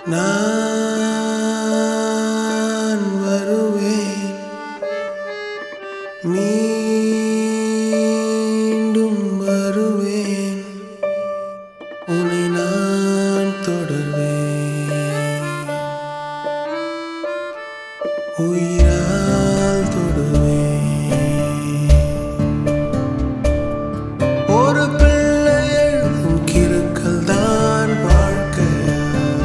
நான் வருவேன், மீண்டும் வருவேன், உன்னை நான் தொடர்வேன், உயிரால் தொடுவேன். ஒரு பிள்ளை எழுதும் கிறுக்கல் தான் வாழ்க்கையா,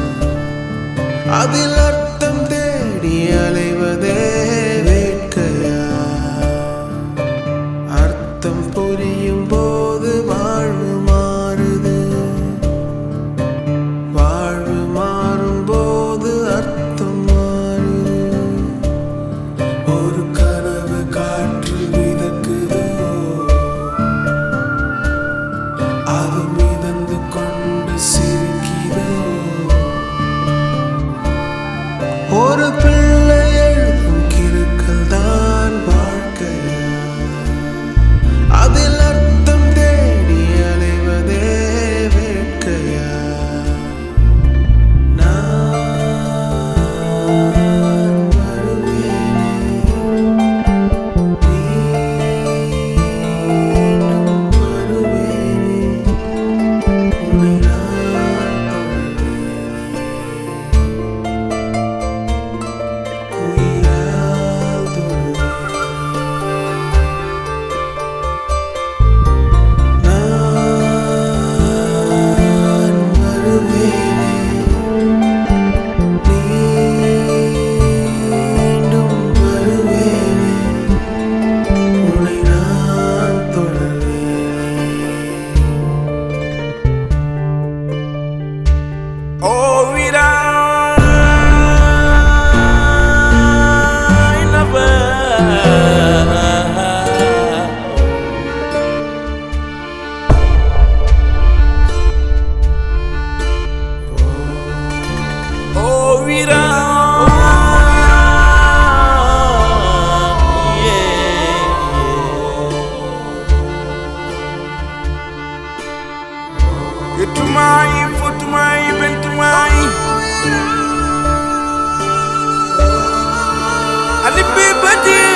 அதில் அர்த்தம் தேடி அலைவதே வேட்கையா. அர்த்தம் புரியும் போது வாழ்வு மாறுது, வாழ்வு மாறும் போது அர்த்தம் மாறுது. ஒரு கனவு காற்று மிதக்குதோ, அது மிதந்து கொண்டு சிரிக்குதோ. ஒரு பிள்ளை எழுதும் கிறுக்கல் தான் வாழ்க்கையா, அதில் அர்த்தம் தேடி அலைவதே வேட்கையா. நான் வருவேனே, மீண்டும் வருவேனே, உன்னை நான் உயிரால் தொடுவேன். நான் வருவேனே, மீண்டும் வருவேனே, உன்னை நான் தொடர்வேன். Oh, Tumai, for Tumai, Ben Tumai. And the people